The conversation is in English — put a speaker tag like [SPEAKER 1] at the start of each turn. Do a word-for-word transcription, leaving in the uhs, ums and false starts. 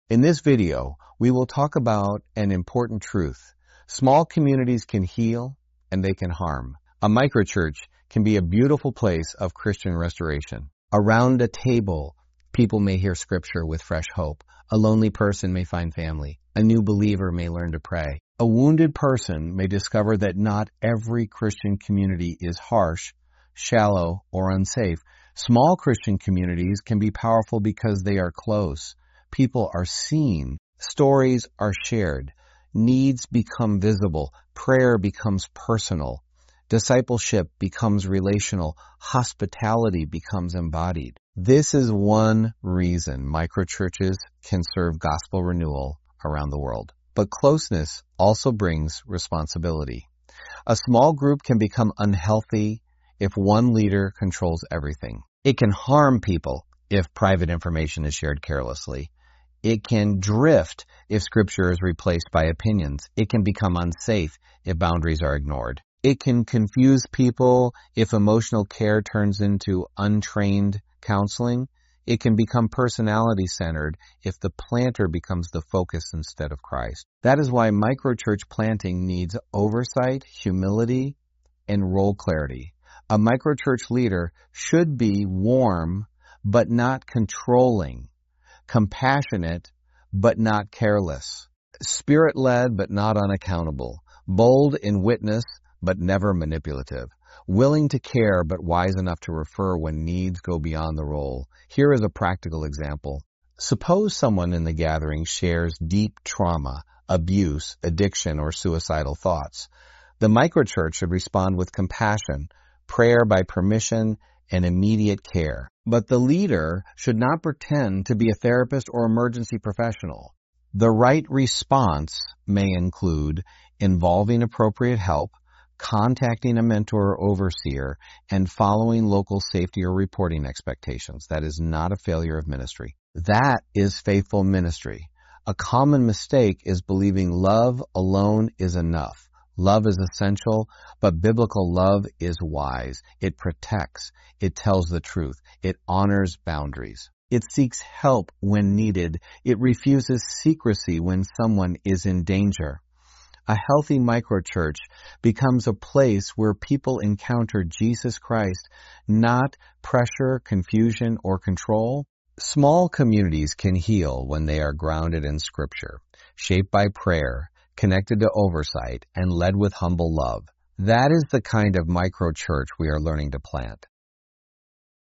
[SPEAKER 1] In this video, we will talk about an important truth. Small communities can heal and they can harm. A microchurch can be a beautiful place of Christian restoration. Around a table, people may hear scripture with fresh hope. A lonely person may find family. A new believer may learn to pray. A wounded person may discover that not every Christian community is harsh, shallow, or unsafe. Small Christian communities can be powerful because they are close. People are seen. Stories are shared. Needs become visible. Prayer becomes personal. Discipleship becomes relational. Hospitality becomes embodied. This is one reason microchurches can serve gospel renewal around the world. But closeness also brings responsibility. A small group can become unhealthy if one leader controls everything. It can harm people if private information is shared carelessly. It can drift if scripture is replaced by opinions. It can become unsafe if boundaries are ignored. It can confuse people if emotional care turns into untrained counseling. It can become personality-centered if the planter becomes the focus instead of Christ. That is why microchurch planting needs oversight, humility, and role clarity. A microchurch leader should be warm but not controlling, compassionate but not careless, spirit-led but not unaccountable, bold in witness but never manipulative, willing to care but wise enough to refer when needs go beyond the role. Here is a practical example. Suppose someone in the gathering shares deep trauma, abuse, addiction, or suicidal thoughts. The microchurch should respond with compassion, prayer by permission, and immediate care. But the leader should not pretend to be a therapist or emergency professional. The right response may include involving appropriate help, contacting a mentor or overseer, and following local safety or reporting expectations. That is not a failure of ministry. That is faithful ministry. A common mistake is believing love alone is enough. Love is essential, but biblical love is wise. It protects. It tells the truth. It honors boundaries. It seeks help when needed. It refuses secrecy when someone is in danger. A healthy microchurch becomes a place where people encounter Jesus Christ, not pressure, confusion, or control. Small communities can heal when they are grounded in Scripture, shaped by prayer, connected to oversight, and led with humble love. That is the kind of microchurch we are learning to plant.